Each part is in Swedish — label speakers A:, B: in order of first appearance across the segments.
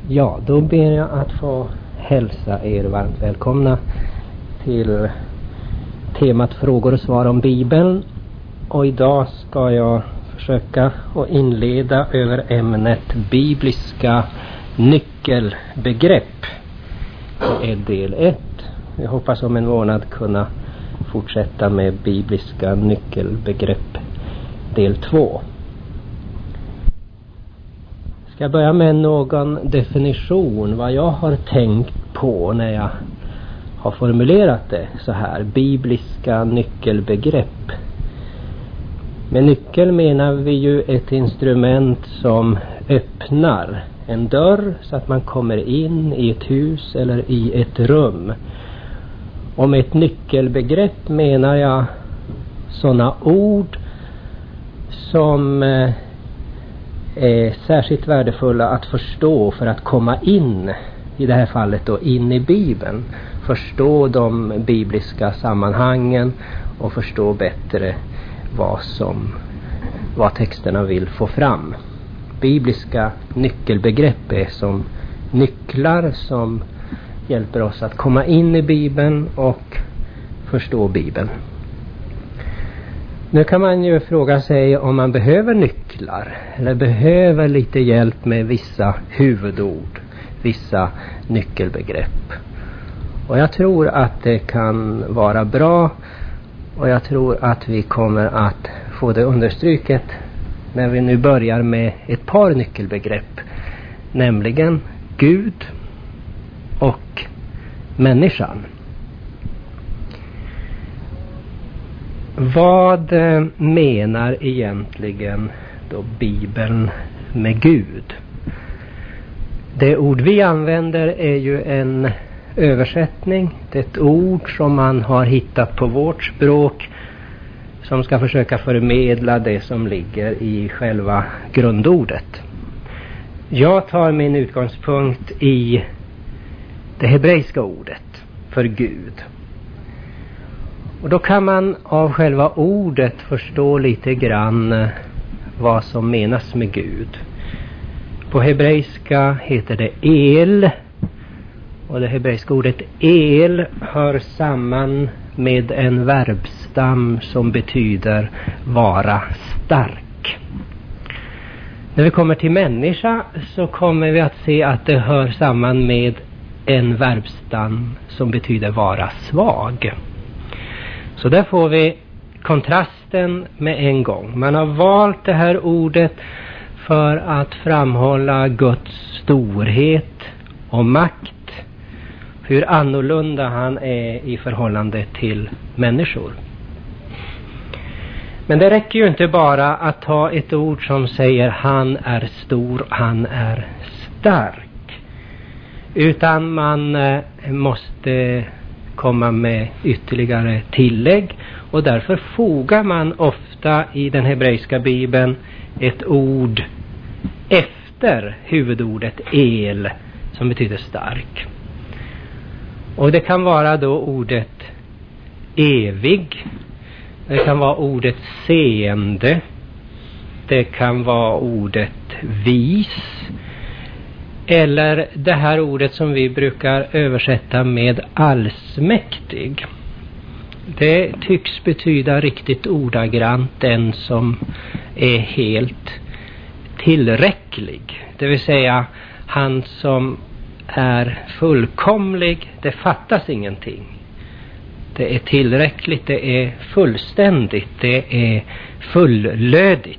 A: Ja, då ber jag att få hälsa er varmt välkomna till temat frågor och svar om Bibeln. Och idag ska jag försöka att inleda över ämnet bibliska nyckelbegrepp. Det är del 1. Jag hoppas om en månad kunna fortsätta med bibliska nyckelbegrepp del 2. Ska jag börja med någon definition vad jag har tänkt på när jag har formulerat det så här. Bibliska nyckelbegrepp. Med nyckel menar vi ju ett instrument som öppnar en dörr så att man kommer in i ett hus eller i ett rum. Och med ett nyckelbegrepp menar jag sådana ord som är särskilt värdefulla att förstå för att komma in, i det här fallet då in i Bibeln, förstå de bibliska sammanhangen och förstå bättre vad texterna vill få fram. Bibliska nyckelbegrepp är som nycklar som hjälper oss att komma in i Bibeln och förstå Bibeln. Nu kan man ju fråga sig om man behöver nycklar eller behöver lite hjälp med vissa huvudord, vissa nyckelbegrepp. Och jag tror att det kan vara bra, och jag tror att vi kommer att få det understryket när vi nu börjar med ett par nyckelbegrepp, nämligen Gud och människan. Vad menar egentligen då Bibeln med Gud? Det ord vi använder är ju en översättning. Det är ett ord som man har hittat på vårt språk som ska försöka förmedla det som ligger i själva grundordet. Jag tar min utgångspunkt i det hebreiska ordet för Gud. Och då kan man av själva ordet förstå lite grann vad som menas med Gud. På hebreiska heter det El. Och det hebreiska ordet El hör samman med en verbstam som betyder vara stark. När vi kommer till människa så kommer vi att se att det hör samman med en verbstam som betyder vara svag. Så där får vi kontrasten med en gång. Man har valt det här ordet för att framhålla Guds storhet och makt. Hur annorlunda han är i förhållande till människor. Men det räcker ju inte bara att ta ett ord som säger han är stor, han är stark. Utan man måste komma med ytterligare tillägg, och därför fogar man ofta i den hebreiska bibeln ett ord efter huvudordet El som betyder stark. Och det kan vara då ordet evig, det kan vara ordet seende, det kan vara ordet vis, eller det här ordet som vi brukar översätta med allsmäktig. Det tycks betyda riktigt ordagrant den som är helt tillräcklig. Det vill säga han som är fullkomlig, det fattas ingenting. Det är tillräckligt, det är fullständigt, det är fullödigt.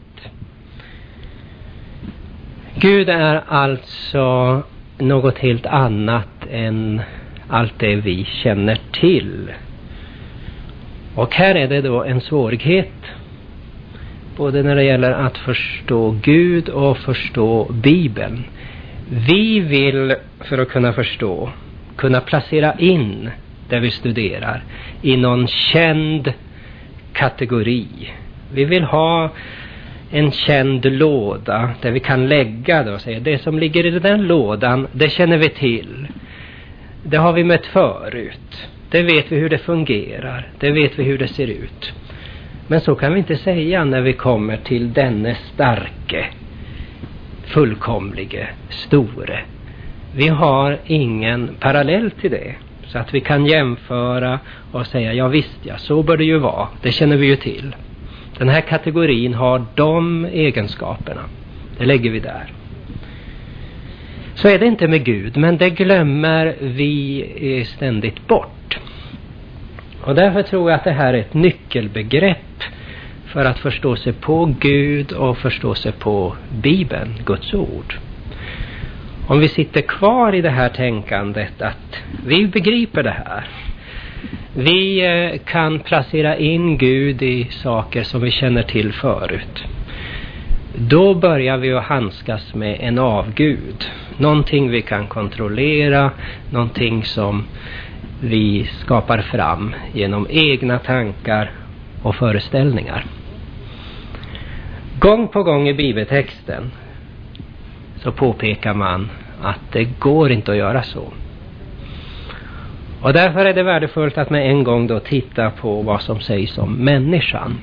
A: Gud är alltså något helt annat än allt det vi känner till. Och här är det då en svårighet, både när det gäller att förstå Gud och förstå Bibeln. Vi vill, för att kunna förstå, kunna placera in det vi studerar i någon känd kategori. Vi vill ha en känd låda där vi kan lägga då, säga, det som ligger i den lådan, det känner vi till. Det har vi mött förut. Det vet vi hur det fungerar. Det vet vi hur det ser ut. Men så kan vi inte säga när vi kommer till denne starke, fullkomlige, store. Vi har ingen parallell till det. Så att vi kan jämföra och säga, ja visst, ja, så bör det ju vara. Det känner vi ju till. Den här kategorin har de egenskaperna. Det lägger vi där. Så är det inte med Gud, men det glömmer vi ständigt bort. Och därför tror jag att det här är ett nyckelbegrepp för att förstå sig på Gud och förstå sig på Bibeln, Guds ord. Om vi sitter kvar i det här tänkandet att vi begriper det här. Vi kan placera in Gud i saker som vi känner till förut. Då börjar vi att handskas med en avgud. Någonting vi kan kontrollera, någonting som vi skapar fram genom egna tankar och föreställningar. Gång på gång i bibeltexten så påpekar man att det går inte att göra så. Och därför är det värdefullt att med en gång då titta på vad som sägs om människan.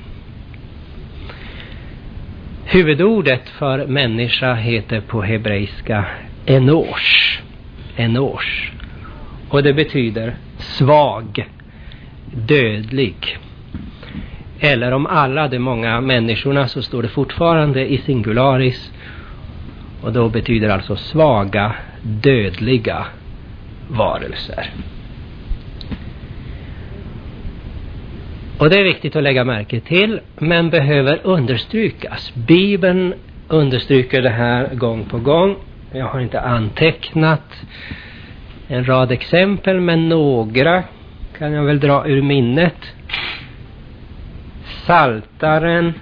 A: Huvudordet för människa heter på hebreiska enosh. Enosh. Och det betyder svag, dödlig. Eller om alla de många människorna så står det fortfarande i singularis. Och då betyder alltså svaga, dödliga varelser. Och det är viktigt att lägga märke till, men behöver understrykas. Bibeln understryker det här gång på gång. Jag har inte antecknat en rad exempel, men några kan jag väl dra ur minnet. Saltaren,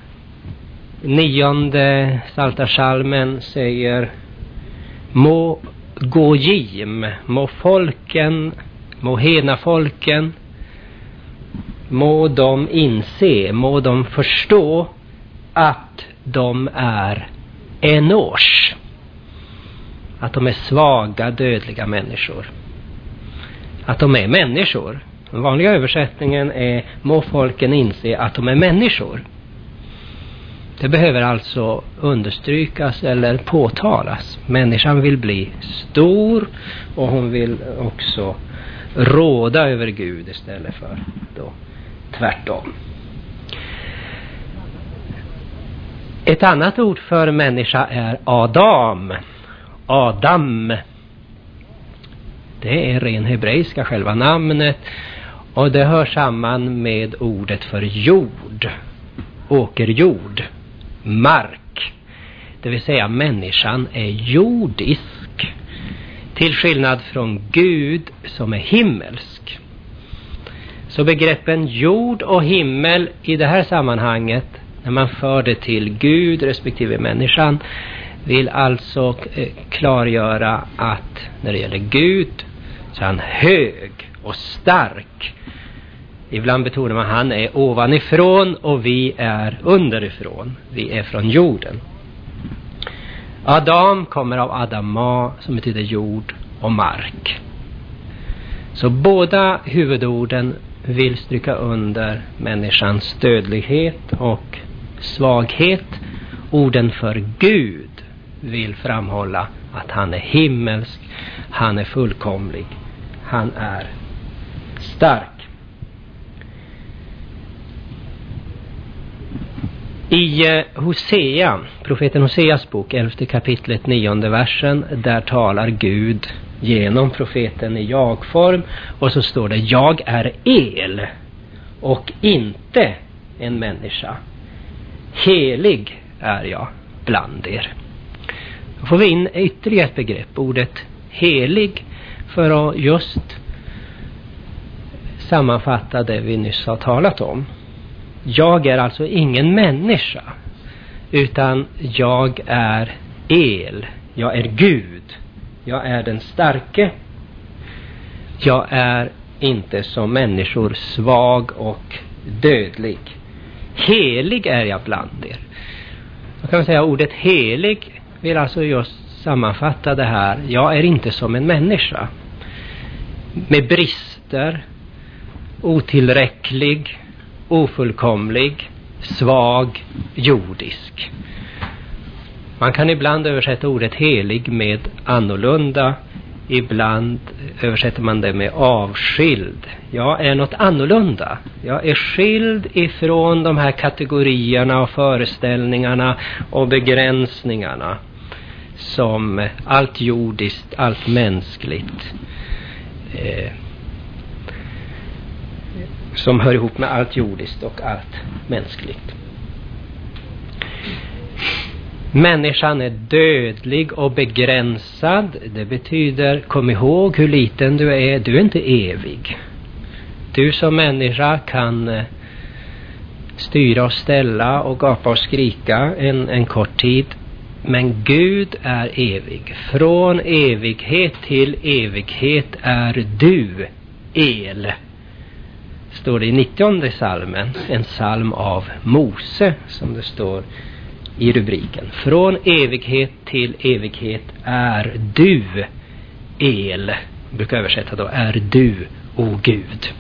A: 9:e Saltarsalmen säger: må gojim, må folken, må henafolken, må de inse, må de förstå att de är enosh. Att de är svaga, dödliga människor. Att de är människor. Den vanliga översättningen är: må folken inse att de är människor. Det behöver alltså understrykas eller påtalas. Människan vill bli stor och hon vill också råda över Gud istället för då tvärtom. Ett annat ord för människa är Adam. Adam. Det är ren hebreiska själva namnet. Och det hör samman med ordet för jord. Åkerjord. Mark. Det vill säga människan är jordisk. Till skillnad från Gud som är himmelsk. Så begreppen jord och himmel i det här sammanhanget, när man för det till Gud respektive människan, vill alltså klargöra att när det gäller Gud så är han hög och stark. Ibland betonar man att han är ovanifrån och vi är underifrån. Vi är från jorden. Adam kommer av Adama som betyder jord och mark. Så båda huvudorden vill stryka under människans dödlighet och svaghet. Orden för Gud vill framhålla att han är himmelsk, han är fullkomlig, han är stark. I Hosea, profeten Hoseas bok, 11 kapitlet 9:e versen, där talar Gud genom profeten i jag-form, och så står det: jag är el och inte en människa. Helig är jag bland er. Då får vi in ytterligare ett begrepp, ordet helig, för att just sammanfatta det vi nyss har talat om. Jag är alltså ingen människa, utan jag är el. Jag är Gud. Jag är den starke. Jag är inte som människor svag och dödlig. Helig är jag bland er. Då kan man säga ordet helig vill alltså just sammanfatta det här. Jag är inte som en människa. Med brister, otillräcklig, ofullkomlig, svag, jordisk. Man kan ibland översätta ordet helig med annorlunda. Ibland översätter man det med avskild. Jag är något annorlunda. Jag är skild ifrån de här kategorierna och föreställningarna och begränsningarna som allt jordiskt, allt mänskligt som hör ihop med allt jordiskt och allt mänskligt. Människan är dödlig och begränsad. Det betyder, kom ihåg hur liten du är. Du är inte evig. Du som människa kan styra och ställa och gapa och skrika en kort tid. Men Gud är evig. Från evighet till evighet är du El. Står det i 90:e psalmen. En psalm av Mose, som det står i rubriken. Från evighet till evighet är du El. Jag brukar översätta då, är du, o Gud.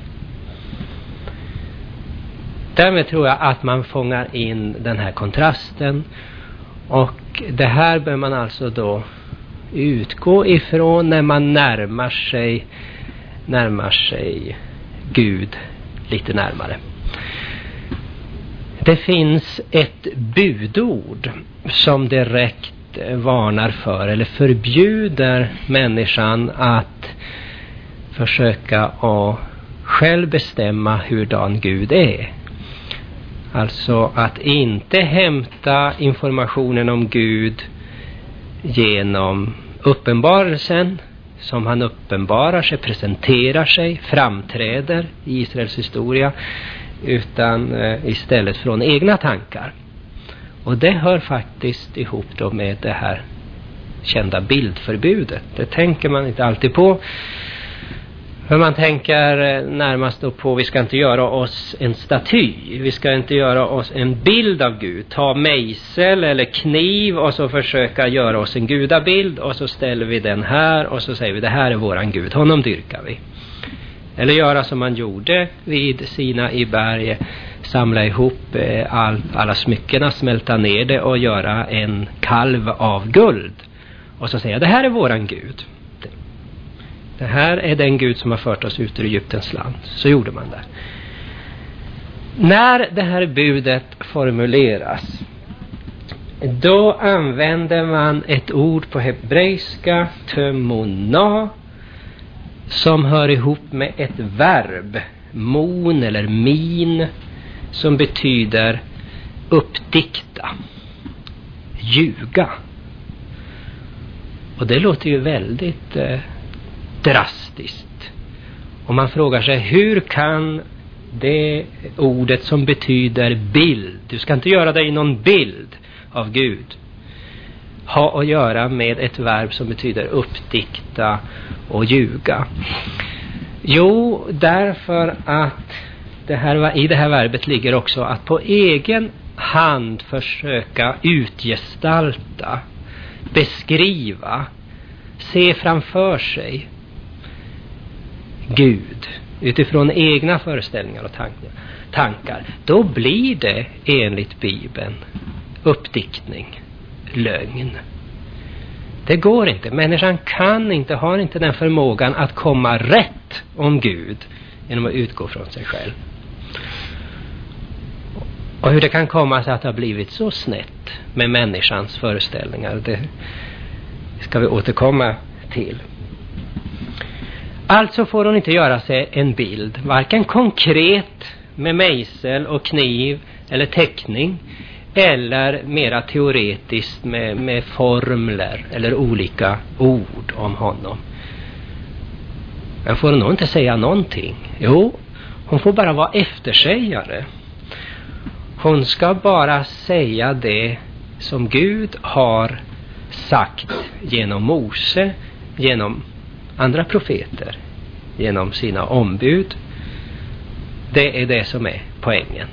A: Därmed tror jag att man fångar in den här kontrasten. Och det här bör man alltså då utgå ifrån när man närmar sig Gud lite närmare. Det finns ett budord som direkt varnar för eller förbjuder människan att försöka att själv bestämma hurdan Gud är. Alltså att inte hämta informationen om Gud genom uppenbarelsen som han uppenbarar sig, presenterar sig, framträder i Israels historia, utan istället från egna tankar. Och det hör faktiskt ihop då med det här kända bildförbudet. Det tänker man inte alltid på. För man tänker närmast då på, vi ska inte göra oss en staty. Vi ska inte göra oss en bild av Gud. Ta mejsel eller kniv och så försöka göra oss en gudabild. Och så ställer vi den här och så säger vi, det här är våran Gud, honom dyrkar vi. Eller göra som man gjorde vid Sina i berg. Samla ihop alla smyckena, smälta ner det och göra en kalv av guld. Och så säga, det här är våran Gud. Det här är den Gud som har fört oss ut ur Egyptens land. Så gjorde man där. När det här budet formuleras, då använder man ett ord på hebreiska, tömona, som hör ihop med ett verb, mon eller min, som betyder uppdikta, ljuga. Och det låter ju väldigt drastiskt. Och man frågar sig, hur kan det ordet som betyder bild, du ska inte göra dig någon bild av Gud, ha att göra med ett verb som betyder uppdikta och ljuga? Jo, därför att i det här verbet ligger också att på egen hand försöka utgestalta, beskriva, se framför sig Gud utifrån egna föreställningar och tankar. Då blir det enligt Bibeln uppdiktning, lögn. Det går inte. Människan har inte den förmågan att komma rätt om Gud genom att utgå från sig själv. Och hur det kan komma sig att det har blivit så snett med människans föreställningar, det ska vi återkomma till. Alltså får hon inte göra sig en bild, varken konkret med mejsel och kniv eller teckning, eller mera teoretiskt med formler eller olika ord om honom. Men får hon nog inte säga någonting. Jo, hon får bara vara eftersägare. Hon ska bara säga det som Gud har sagt genom Mose, genom andra profeter, genom sina ombud. Det är det som är poängen.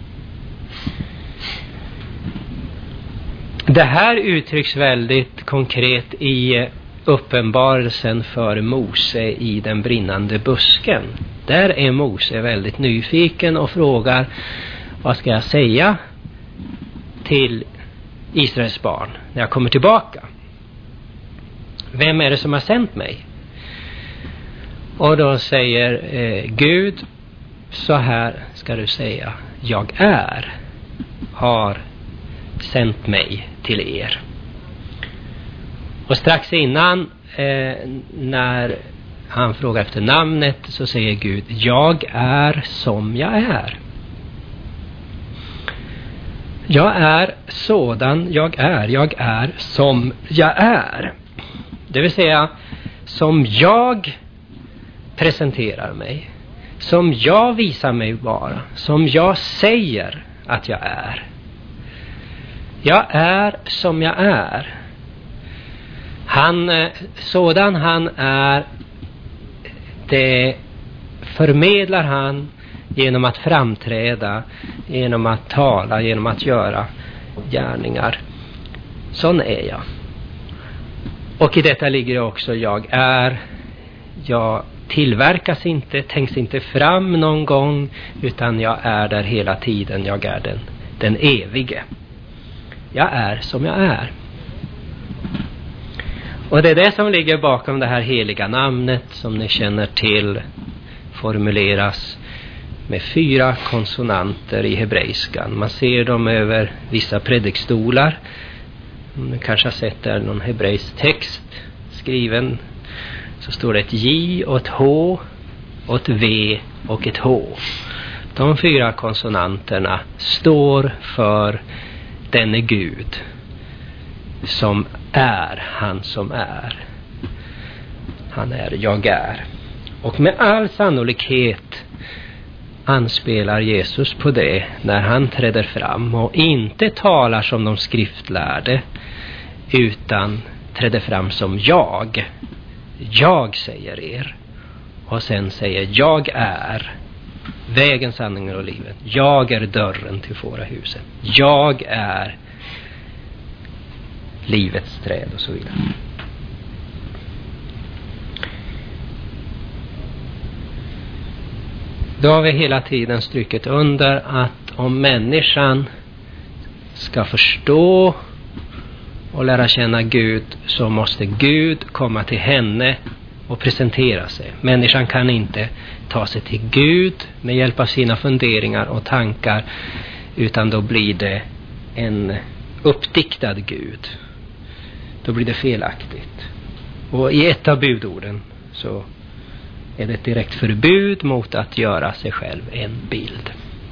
A: Det här uttrycks väldigt konkret i uppenbarelsen för Mose i den brinnande busken. Där är Mose väldigt nyfiken och frågar, vad ska jag säga till Israels barn när jag kommer tillbaka? Vem är det som har sänt mig? Och då säger Gud, så här ska du säga: jag har sänt mig till er. Och strax innan när han frågar efter namnet så säger Gud: jag är som jag är. Jag är sådan jag är som jag är. Det vill säga, som jag presenterar mig, som jag visar mig vara, som jag säger att jag är. Jag är som jag är. Sådan han är, det förmedlar han genom att framträda, genom att tala, genom att göra gärningar. Sån är jag. Och i detta ligger också jag tillverkas inte, tänks inte fram någon gång, utan jag är där hela tiden. Jag är den evige. Jag är som jag är. Och det är det som ligger bakom det här heliga namnet, som ni känner till, formuleras med 4 konsonanter i hebreiskan. Man ser dem över vissa predikstolar. Ni kanske har sett där någon hebreisk text skriven. Så står det ett J och ett H och ett V och ett H. De 4 konsonanterna står för denne Gud som är han som är. Han är jag är. Och med all sannolikhet anspelar Jesus på det när han träder fram och inte talar som de skriftlärde, utan träder fram som jag. Jag säger er. Och sen säger: jag är vägen, sanningen och livet. Jag är dörren till fårahuset. Jag är livets träd, och så vidare. Då har vi hela tiden strukit under att om människan ska förstå och lära känna Gud, så måste Gud komma till henne och presentera sig. Människan kan inte ta sig till Gud med hjälp av sina funderingar och tankar, utan då blir det en uppdiktad Gud. Då blir det felaktigt. Och i ett av budorden så är det ett direkt förbud mot att göra sig själv en bild.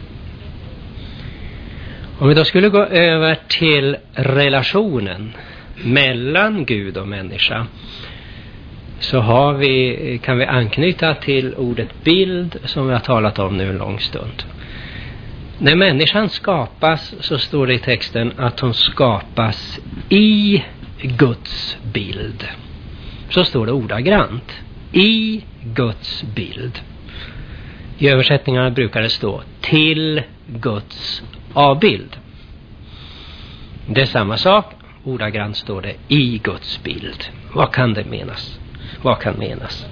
A: Om vi då skulle gå över till relationen mellan Gud och människa, så kan vi anknyta till ordet bild som vi har talat om nu en lång stund. När människan skapas, så står det i texten att hon skapas i Guds bild. Så står det ordagrant: i Guds bild. I översättningarna brukar det stå till Guds avbild. Det är samma sak. Ordagrant står det i Guds bild. Vad kan det menas? Vad kan menas?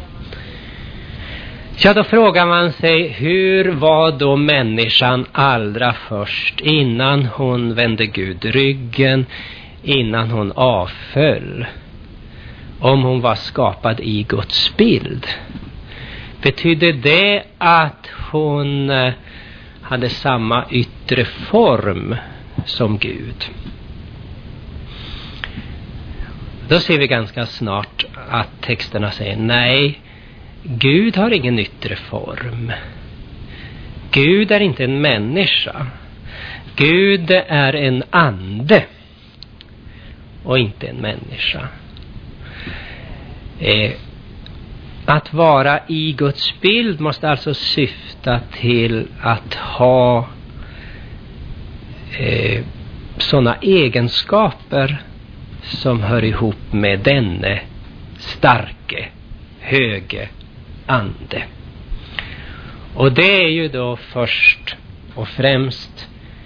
A: Ja, då frågar man sig, hur var då människan allra först, innan hon vände Gud ryggen, innan hon avföll? Om hon var skapad i Guds bild, betyder det att hon hade samma yttre form som Gud? Då ser vi ganska snart att texterna säger nej, Gud har ingen yttre form. Gud är inte en människa. Gud är en ande och inte en människa. Att vara i Guds bild måste alltså syfta till att ha sådana egenskaper som hör ihop med denne starke, höge ande. Och det är ju då först och främst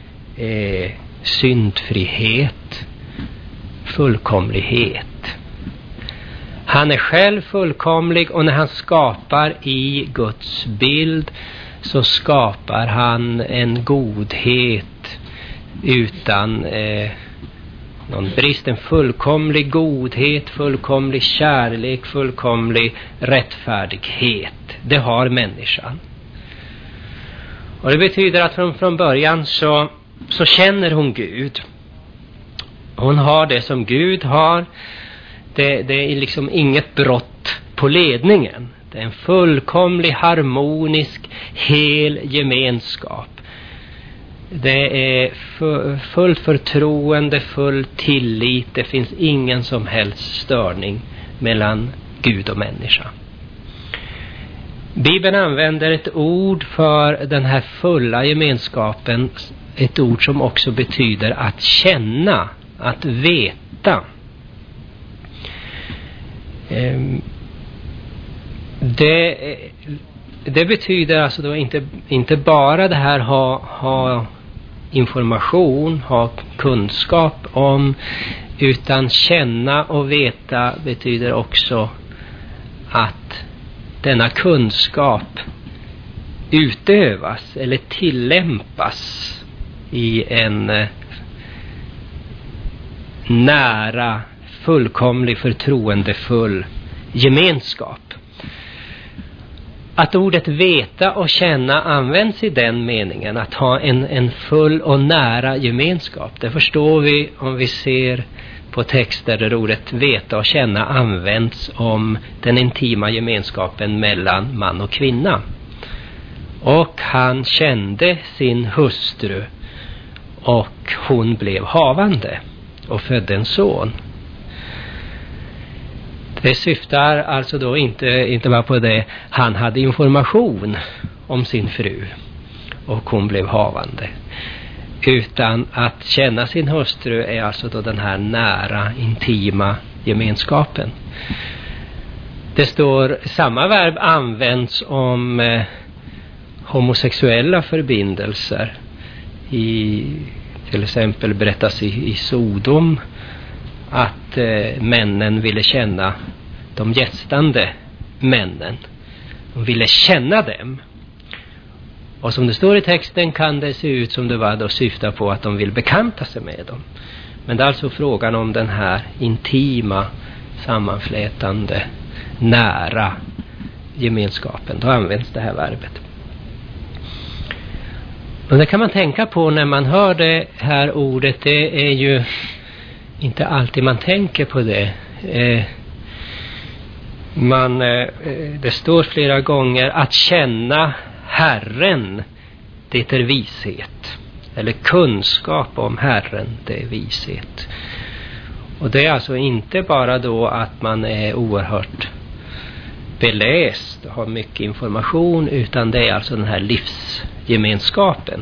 A: syndfrihet, fullkomlighet. Han är själv fullkomlig, och när han skapar i Guds bild så skapar han en godhet utan någon brist, en fullkomlig godhet, fullkomlig kärlek, fullkomlig rättfärdighet. Det har människan. Och det betyder att från början så känner hon Gud. Hon har det som Gud har. Det är liksom inget brott på ledningen. Det är en fullkomlig, harmonisk, hel gemenskap. Det är fullt förtroende, full tillit. Det finns ingen som helst störning mellan Gud och människa. Bibeln använder ett ord för den här fulla gemenskapen. Ett ord som också betyder att känna, att veta. Det betyder alltså då inte bara det här ha information, ha kunskap om, utan känna och veta betyder också att denna kunskap utövas eller tillämpas i en nära, fullkomlig, förtroendefull gemenskap. Att ordet veta och känna används i den meningen, att ha en full och nära gemenskap. Det förstår vi om vi ser på texter där ordet veta och känna används om den intima gemenskapen mellan man och kvinna. Och han kände sin hustru och hon blev havande och födde en son. Det syftar alltså då inte bara på det. Han hade information om sin fru och hon blev havande. Utan att känna sin hustru är alltså då den här nära, intima gemenskapen. Det står, samma verb används om homosexuella förbindelser. Till exempel berättas i Sodom att männen ville känna de gästande männen. De ville känna dem. Och som det står i texten kan det se ut som det var då syftar på att de vill bekanta sig med dem. Men det är alltså frågan om den här intima, sammanflätande, nära gemenskapen. Då används det här verbet. Och det kan man tänka på när man hör det här ordet. Det är ju inte alltid man tänker på det. Det står flera gånger att känna Herren, det är vishet. Eller kunskap om Herren, det är vishet. Och det är alltså inte bara då att man är oerhört beläst och har mycket information, utan det är alltså den här livsgemenskapen.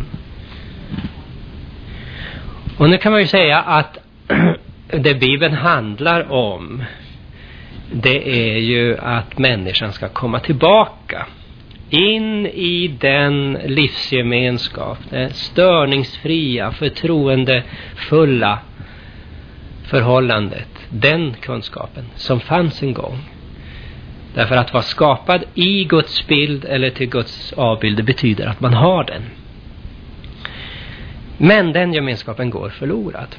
A: Och nu kan man ju säga att det Bibeln handlar om, det är ju att människan ska komma tillbaka in i den livsgemenskap, det störningsfria, förtroendefulla förhållandet, den kunskapen som fanns en gång. Därför att vara skapad i Guds bild eller till Guds avbild, det betyder att man har den. Men den gemenskapen går förlorad.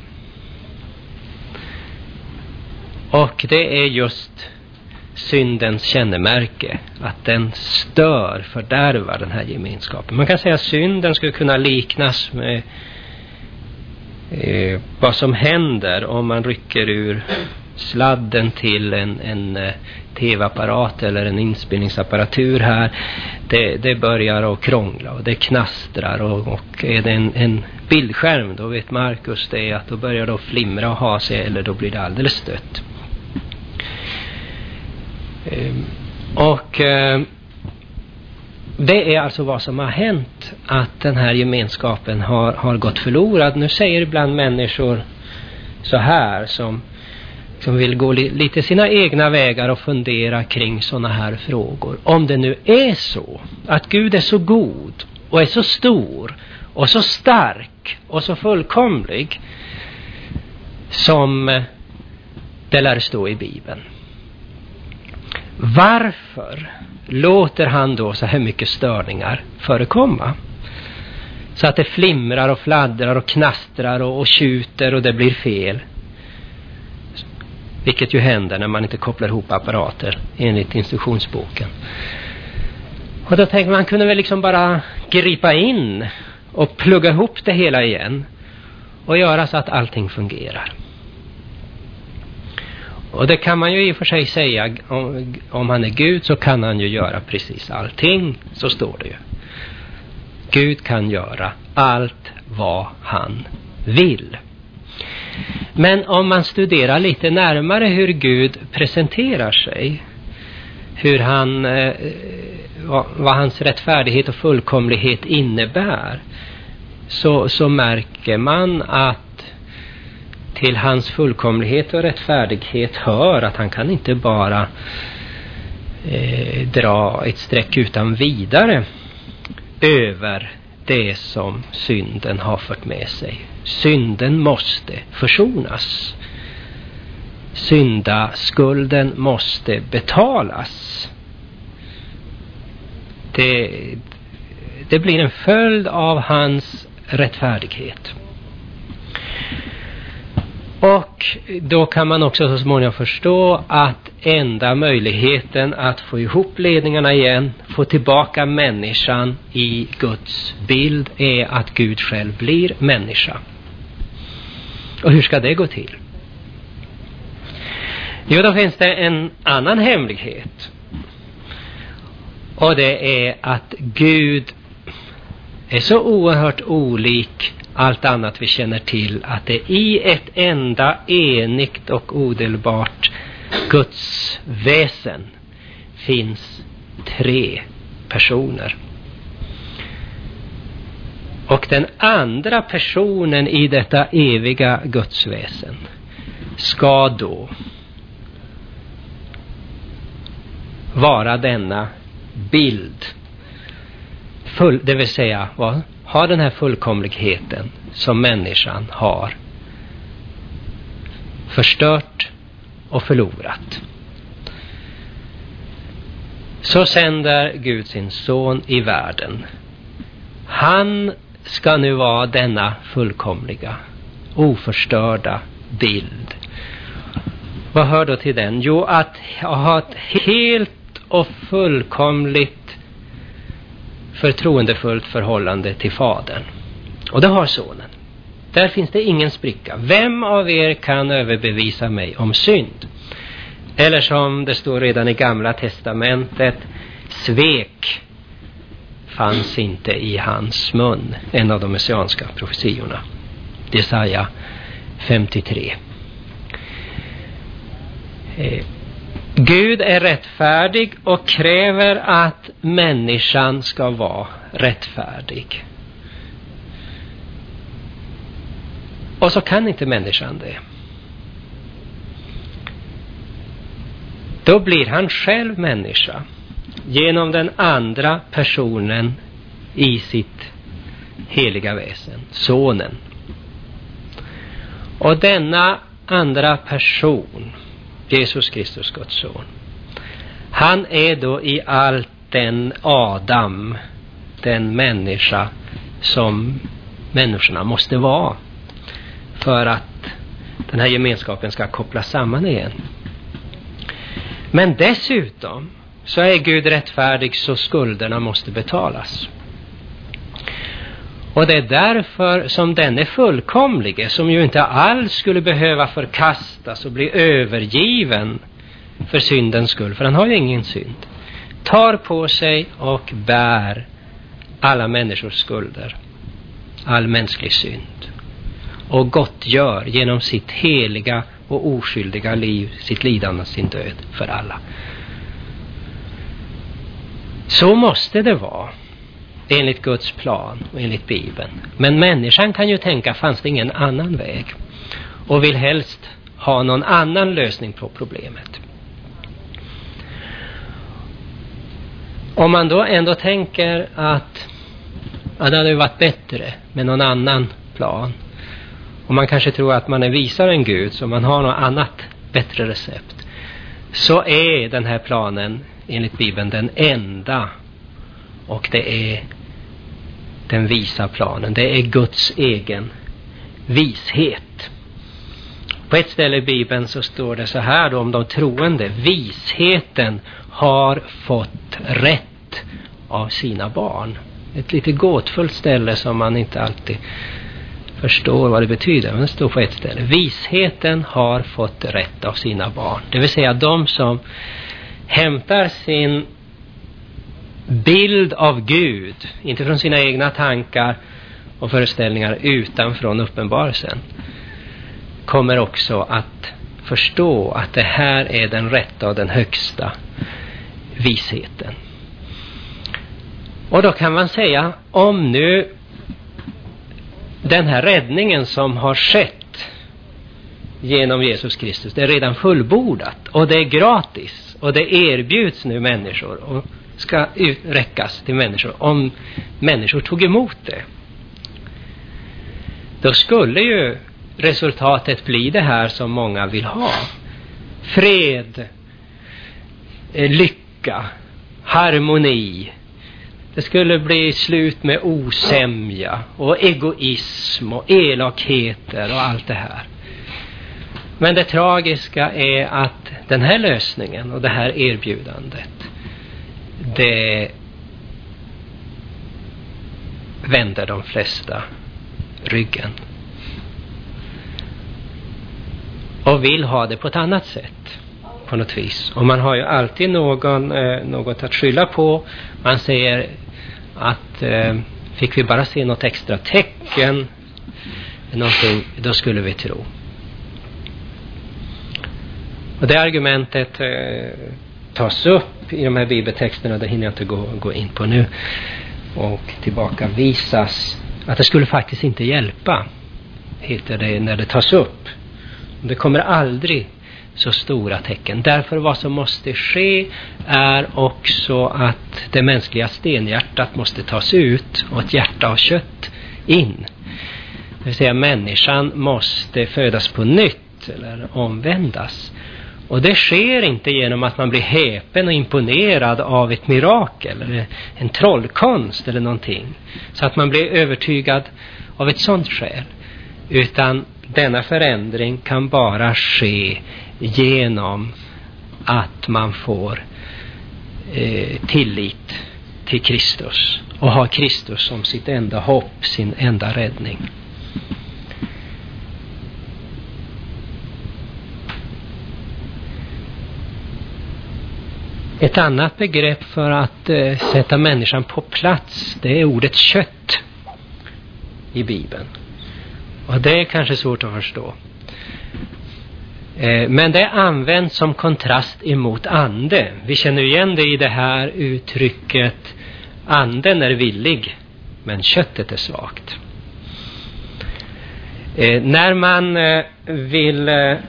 A: Och det är just syndens kännemärke, att den fördärvar den här gemenskapen. Man kan säga att synden skulle kunna liknas med vad som händer om man rycker ur sladden till en tv-apparat eller en inspelningsapparatur här. Det börjar att krångla och det knastrar och är det en bildskärm, då vet Marcus det att då börjar det att flimra och ha sig, eller då blir det alldeles stött. Och det är alltså vad som har hänt, att den här gemenskapen har gått förlorad. Nu säger ibland människor så här som vill gå lite sina egna vägar och fundera kring såna här frågor. Om det nu är så att Gud är så god och är så stor och så stark och så fullkomlig som det lär stå i Bibeln, varför låter han då så här mycket störningar förekomma? Så att det flimrar och fladdrar och knastrar och tjuter och det blir fel. Vilket ju händer när man inte kopplar ihop apparater enligt instruktionsboken. Och då tänker man kunde väl liksom bara gripa in och plugga ihop det hela igen. Och göra så att allting fungerar. Och det kan man ju i och för sig säga, om han är Gud så kan han ju göra precis allting, så står det ju. Gud kan göra allt vad han vill. Men om man studerar lite närmare hur Gud presenterar sig, hur han, vad hans rättfärdighet och fullkomlighet innebär, så märker man att till hans fullkomlighet och rättfärdighet hör att han kan inte bara dra ett streck utan vidare över det som synden har fört med sig. Synden måste försonas. Syndaskulden måste betalas. Det blir en följd av hans rättfärdighet. Och då kan man också så småningom förstå att enda möjligheten att få ihop ledningarna igen, få tillbaka människan i Guds bild, är att Gud själv blir människa. Och hur ska det gå till? Jo, då finns det en annan hemlighet. Och det är att Gud är så oerhört olik allt annat vi känner till, att det i ett enda enigt och odelbart Guds väsen finns 3 personer. Och den andra personen i detta eviga Guds väsen ska då vara denna bild, det vill säga ha den här fullkomligheten som människan har förstört och förlorat. Så sänder Gud sin son i världen. Han ska nu vara denna fullkomliga, oförstörda bild. Vad hör då till den? Jo, att ha ett helt och fullkomligt förtroendefullt förhållande till Fadern. Och det har sonen. Där finns det ingen spricka. Vem av er kan överbevisa mig om synd? Eller som det står redan i Gamla testamentet, svek fanns inte i hans mun. En av de messianska profetiorna. Jesaja 53. Gud är rättfärdig och kräver att människan ska vara rättfärdig. Och så kan inte människan det. Då blir han själv människa genom den andra personen i sitt heliga väsen, sonen. Och denna andra person, Jesus Kristus, Guds son, han är då i allt den Adam, den människa som människorna måste vara för att den här gemenskapen ska kopplas samman igen. Men dessutom så är Gud rättfärdig så skulderna måste betalas. Och det är därför som den är fullkomlige, som ju inte alls skulle behöva förkastas och bli övergiven för syndens skull, för han har ju ingen synd, tar på sig och bär alla människors skulder, all mänsklig synd, och gottgör genom sitt heliga och oskyldiga liv, sitt lidande, sin död för alla. Så måste det vara enligt Guds plan och enligt Bibeln. Men människan kan ju tänka, fanns det ingen annan väg? Och vill helst ha någon annan lösning på problemet. Om man då ändå tänker att det hade varit bättre med någon annan plan, och man kanske tror att man är visare än Gud, så man har något annat bättre recept, så är den här planen enligt Bibeln den enda, och det är den visa planen. Det är Guds egen vishet. På ett ställe i Bibeln så står det så här då om de troende: visheten har fått rätt av sina barn. Ett lite gåtfullt ställe som man inte alltid förstår vad det betyder, men det står på ett ställe: visheten har fått rätt av sina barn. Det vill säga de som hämtar sin bild av Gud, inte från sina egna tankar och föreställningar utan från uppenbarelsen, kommer också att förstå att det här är den rätta och den högsta visheten. Och då kan man säga, om nu den här räddningen som har skett genom Jesus Kristus, det är redan fullbordat och det är gratis och det erbjuds nu människor och ska räckas till människor, om människor tog emot det, då skulle ju resultatet bli det här som många vill ha: fred, lycka, harmoni. Det skulle bli slut med osämja och egoism och elakheter och allt det här. Men det tragiska är att den här lösningen och det här erbjudandet, det vänder de flesta ryggen och vill ha det på ett annat sätt på något vis. Och man har ju alltid något att skylla på. Man säger att fick vi bara se något extra tecken någonting, då skulle vi tro. Och det argumentet tas upp i de här bibeltexterna, det hinner jag inte gå in på nu, och tillbakavisas att det skulle faktiskt inte hjälpa, heter det när det tas upp. Det kommer aldrig så stora tecken. Därför vad som måste ske är också att det mänskliga stenhjärtat måste tas ut och ett hjärta av kött in. Det vill säga människan måste födas på nytt eller omvändas. Och det sker inte genom att man blir häpen och imponerad av ett mirakel eller en trollkonst eller någonting, så att man blir övertygad av ett sånt skäl. Utan denna förändring kan bara ske genom att man får tillit till Kristus och har Kristus som sitt enda hopp, sin enda räddning. Ett annat begrepp för att sätta människan på plats, det är ordet kött i Bibeln. Och det är kanske svårt att förstå. Men det används som kontrast emot ande. Vi känner igen det i det här uttrycket: anden är villig, men köttet är svagt. När man vill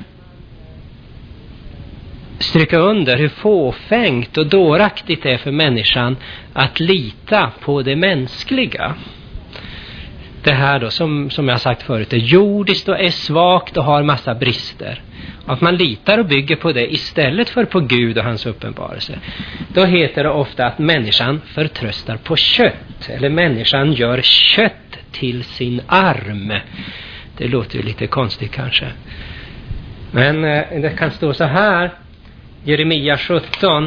A: stryka under hur fåfängt och dåraktigt det är för människan att lita på det mänskliga. Det här då, som jag sagt förut, är jordiskt och är svagt och har massa brister. Att man litar och bygger på det istället för på Gud och hans uppenbarelse. Då heter det ofta att människan förtröstar på kött. Eller människan gör kött till sin arm. Det låter ju lite konstigt kanske. Men det kan stå så här. Jeremia 17.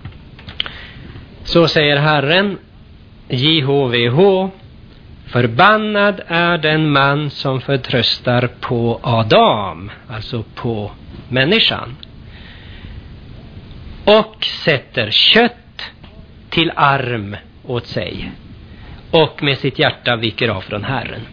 A: Så säger Herren, JHVH: förbannad är den man som förtröstar på Adam, alltså på människan, och sätter kött till arm åt sig och med sitt hjärta viker av från Herren.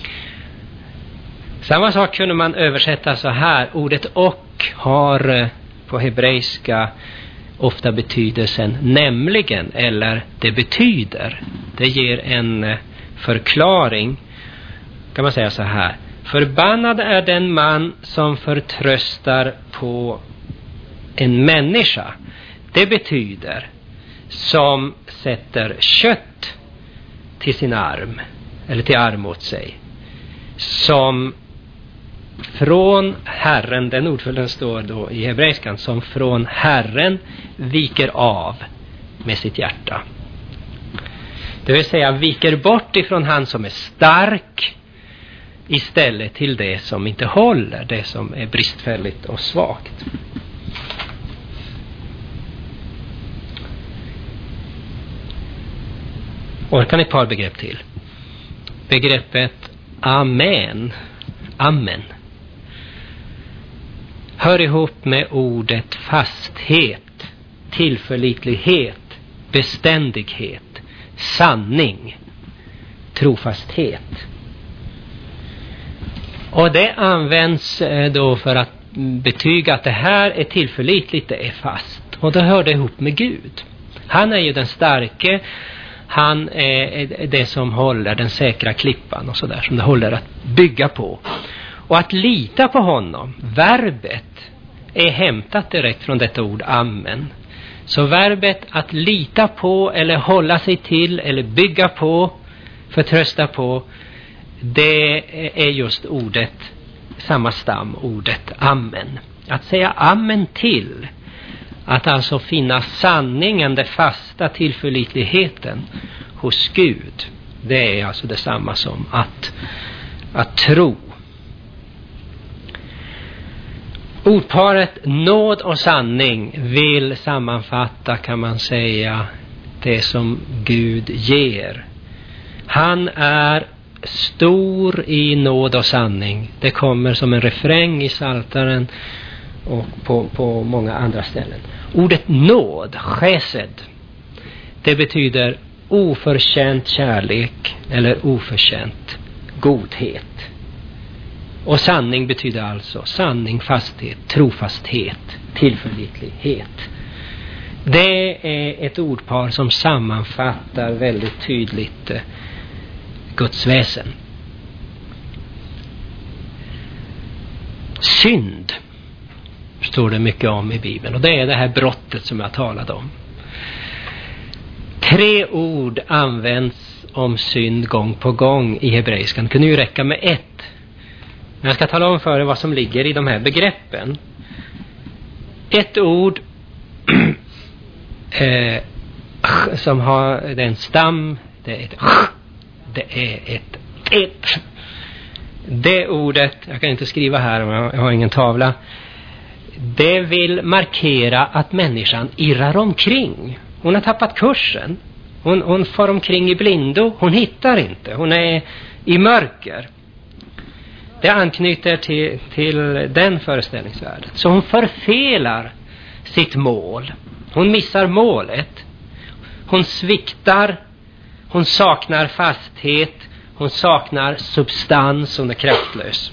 A: Samma sak kunde man översätta så här. Ordet och har på hebreiska ofta betydelsen nämligen, eller det betyder. Det ger en förklaring. Kan man säga så här: förbannad är den man som förtröstar på en människa. Det betyder som sätter kött till sin arm eller till arm åt sig, som från Herren, den ordföljden står då i hebreiskan, som från Herren viker av med sitt hjärta. Det vill säga viker bort ifrån han som är stark, istället till det som inte håller, det som är bristfälligt och svagt. Orkar ni ett par begrepp till? Begreppet amen. Amen. Hör ihop med ordet fasthet, tillförlitlighet, beständighet, sanning, trofasthet. Och det används då för att betyga att det här är tillförlitligt, det är fast. Och det hör det ihop med Gud. Han är ju den starke, han är det som håller den säkra klippan och sådär, som det håller att bygga på. Och att lita på honom, verbet är hämtat direkt från detta ord amen. Så verbet att lita på eller hålla sig till eller bygga på, förtrösta på, det är just ordet, samma stam, ordet amen. Att säga amen till, att alltså finna sanningen, det fasta, tillförlitligheten hos Gud, det är alltså detsamma som att tro. Ordparet nåd och sanning vill sammanfatta, kan man säga, det som Gud ger. Han är stor i nåd och sanning. Det kommer som en refräng i Psaltaren och på många andra ställen. Ordet nåd, chesed, det betyder oförtjänt kärlek eller oförtjänt godhet. Och sanning betyder alltså sanning, fasthet, trofasthet, tillförlitlighet. Det är ett ordpar som sammanfattar väldigt tydligt Guds väsen. Synd står det mycket om i Bibeln, och det är det här brottet som jag talade om. 3 ord används om synd gång på gång i hebreiskan. Det kunde ju räcka med 1. Men jag ska tala om för er vad som ligger i de här begreppen. Ett ord som har en stam, det är ett. Det ordet, jag kan inte skriva här, jag har ingen tavla. Det vill markera att människan irrar omkring. Hon har tappat kursen. Hon far omkring i blindo. Hon hittar inte. Hon är i mörker. Det anknyter till den föreställningsvärlden. Så hon förfelar sitt mål. Hon missar målet. Hon sviktar. Hon saknar fasthet. Hon saknar substans. Hon är kraftlös.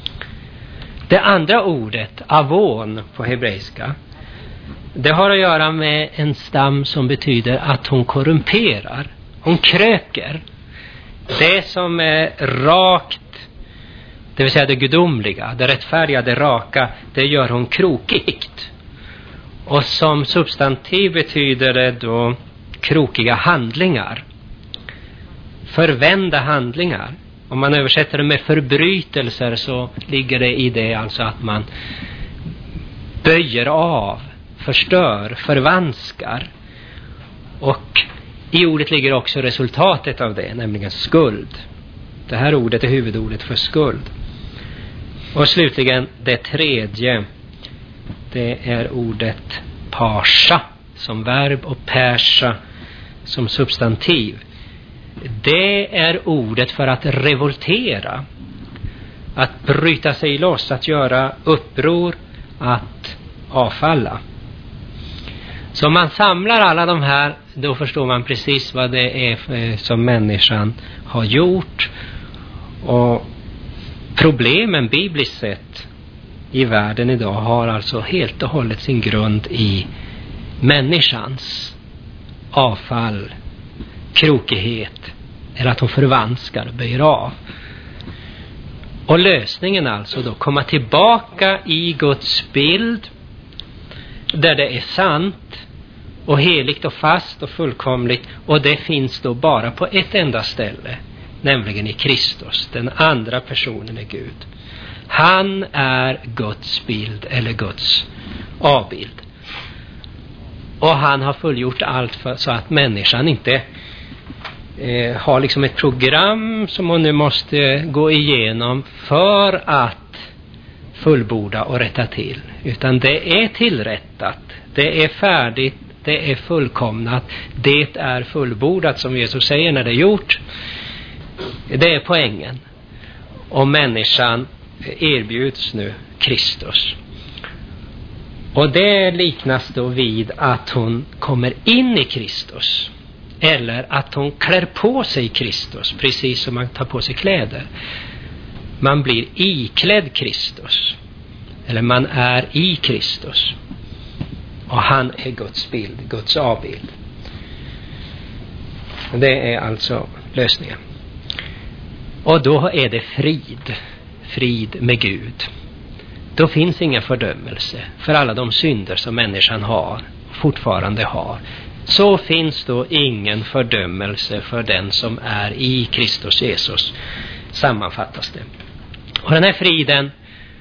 A: Det andra ordet, avon på hebreiska, det har att göra med en stam som betyder att hon korrumperar. Hon kröker. Det som är rakt, det vill säga det gudomliga, det rättfärdiga, det raka, det gör hon krokigt. Och som substantiv betyder det då krokiga handlingar. Förvända handlingar. Om man översätter det med förbrytelser så ligger det i det alltså att man böjer av, förstör, förvanskar. Och i ordet ligger också resultatet av det, nämligen skuld. Det här ordet är huvudordet för skuld. Och slutligen det tredje, det är ordet pasha som verb och persa som substantiv. Det är ordet för att revoltera, att bryta sig loss, att göra uppror, att avfalla. Så om man samlar alla de här, då förstår man precis vad det är som människan har gjort. Och problemen bibliskt sett i världen idag har alltså helt och hållet sin grund i människans avfall, krokighet, eller att hon förvanskar och böjer av. Och lösningen alltså då, komma tillbaka i Guds bild där det är sant och heligt och fast och fullkomligt, och det finns då bara på ett enda ställe, nämligen i Kristus, den andra personen är Gud. Han är Guds bild eller Guds avbild. Och han har fullgjort allt så att människan inte har liksom ett program som hon nu måste gå igenom för att fullborda och rätta till. Utan det är tillrättat, det är färdigt, det är fullkomnat, det är fullbordat som Jesus säger när det är gjort. Det är poängen. Och människan erbjuds nu Kristus. Och det liknas då vid att hon kommer in i Kristus. Eller att hon klär på sig Kristus, precis som man tar på sig kläder. Man blir iklädd Kristus. Eller man är i Kristus. Och han är Guds bild, Guds avbild. Det är alltså lösningen. Och då är det frid med Gud. Då finns ingen fördömelse för alla de synder som människan har och fortfarande har. Så finns då ingen fördömelse för den som är i Kristus Jesus, sammanfattas det. Och den här friden,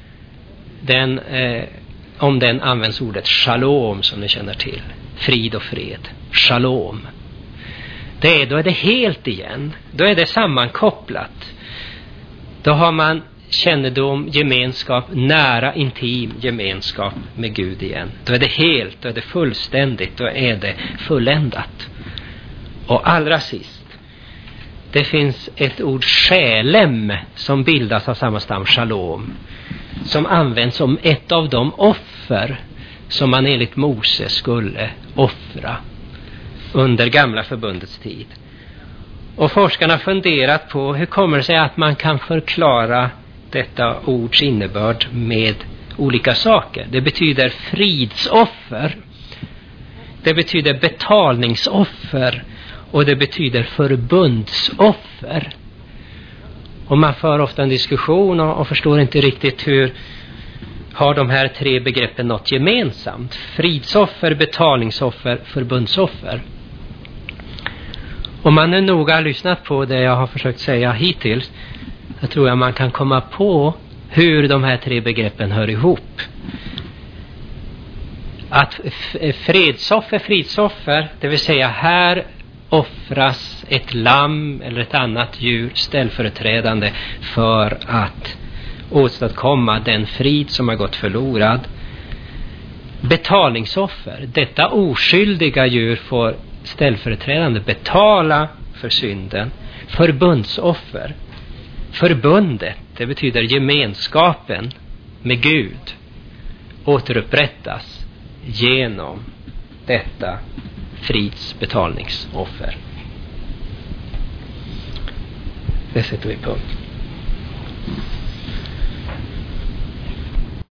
A: om den används ordet shalom som ni känner till. Frid och fred. Shalom. Då är det helt igen. Då är det sammankopplat. Då har man kännedom, gemenskap, nära, intim gemenskap med Gud igen. Då är det helt, då är det fullständigt, då är det fulländat. Och allra sist, det finns ett ord shalem som bildas av samma stam shalom, som används som ett av de offer som man enligt Mose skulle offra under gamla förbundets tid. Och forskarna har funderat på hur kommer det sig att man kan förklara detta ords innebörd med olika saker. Det betyder fridsoffer, det betyder betalningsoffer och det betyder förbundsoffer. Och man för ofta en diskussion och förstår inte riktigt hur har de här tre begreppen något gemensamt. Fridsoffer, betalningsoffer, förbundsoffer. Om man nu noga har lyssnat på det jag har försökt säga hittills, så tror jag man kan komma på hur de här tre begreppen hör ihop. Att fridsoffer, det vill säga här offras ett lamm eller ett annat djur ställföreträdande för att åstadkomma den frid som har gått förlorad. Betalningsoffer, detta oskyldiga djur får ställföreträdande betala för synden. Förbundsoffer, förbundet, det betyder gemenskapen med Gud, återupprättas genom detta fridsbetalningsoffer. Det sätter vi punkt.